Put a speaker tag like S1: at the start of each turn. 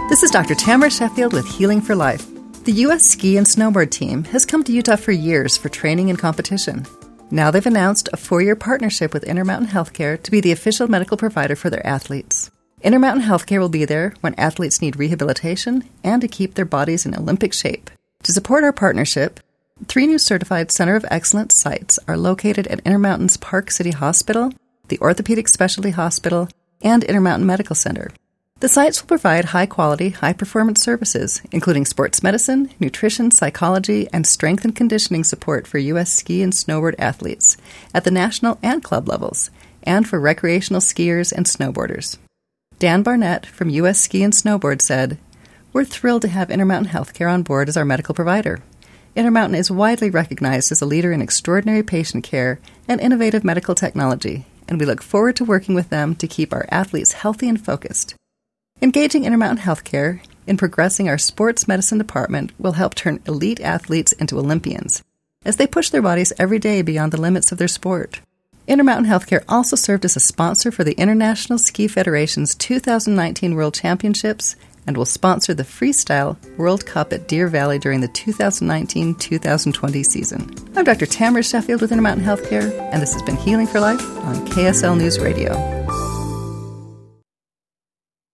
S1: This is Dr. Tamara Sheffield with Healing for Life. The U.S. ski and snowboard team has come to Utah for years for training and competition. Now they've announced a 4-year partnership with Intermountain Healthcare to be the official medical provider for their athletes. Intermountain Healthcare will be there when athletes need rehabilitation and to keep their bodies in Olympic shape. To support our partnership, 3 new certified Center of Excellence sites are located at Intermountain's Park City Hospital, the Orthopedic Specialty Hospital, and Intermountain Medical Center. The sites will provide high-quality, high-performance services, including sports medicine, nutrition, psychology, and strength and conditioning support for U.S. ski and snowboard athletes at the national and club levels, and for recreational skiers and snowboarders. Dan Barnett from U.S. Ski and Snowboard said, "We're thrilled to have Intermountain Healthcare on board as our medical provider. Intermountain is widely recognized as a leader in extraordinary patient care and innovative medical technology, and we look forward to working with them to keep our athletes healthy and focused. Engaging Intermountain Healthcare in progressing our sports medicine department will help turn elite athletes into Olympians as they push their bodies every day beyond the limits of their sport." Intermountain Healthcare also served as a sponsor for the International Ski Federation's 2019 World Championships and will sponsor the Freestyle World Cup at Deer Valley during the 2019-2020 season. I'm Dr. Tamara Sheffield with Intermountain Healthcare, and this has been Healing for Life on KSL News Radio.